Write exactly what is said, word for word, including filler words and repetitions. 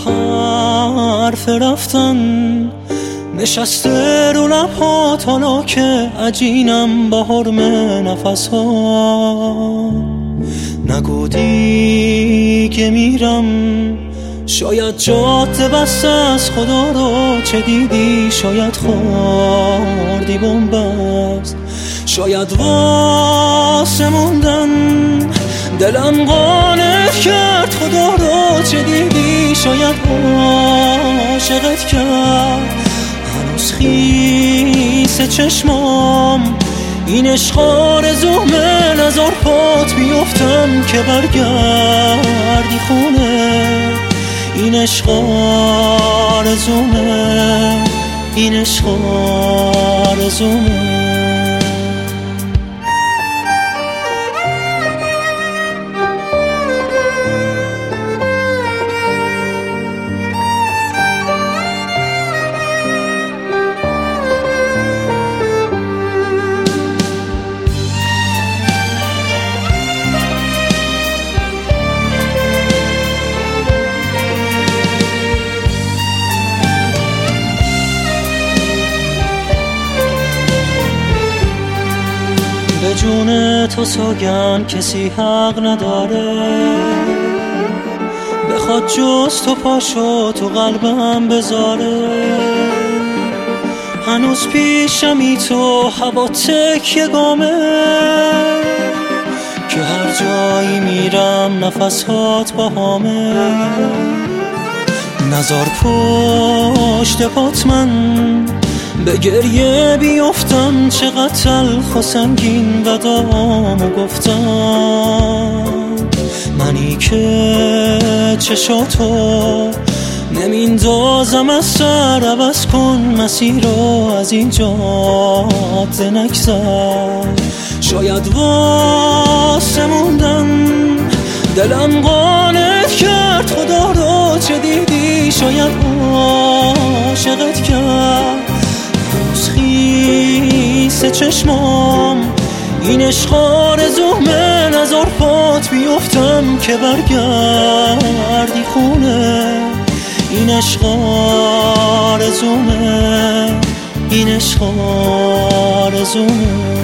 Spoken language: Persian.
حرف رفتن نشسته رو لبهات، حالا که عجینم با حرم نفس ها. نگو دیگه میرم، شاید جاده بسته از خدا رو چه دیدی، شاید خوردی بنبست، شاید واسه موندن دلم قانع کرد خدا رو چه دیدی، شاید عاشقت کرد هنوز خیس چشمام. این عشق آرزومه، نزار پات بیفتم که برگردی خونه. این عشق آرزومه، این عشق آرزومه. به جون تو سوگن کسی حق نداره، بخواد جز تو پاشو تو قلبم بذاره. هنوز پیشمی تو هوا تکیه گامه، که هر جایی میرم نفسات با همه. نزار پشت پات من به گریه بیفتم، چقدر تلخ و سنگین ودامو گفتم. منی که چشاتو نمیندازم از سر، عوض کن مسیر رو از این جاده نگذر. شاید واسه موندن دلم قانع کرد خدا رو چه دیدی، شاید عاشقت کرد هنوز خیس چشمام. این عشق آرزومه، نزار پات بیفتم که برگردی خونه. این عشق آرزومه، این عشق آرزومه.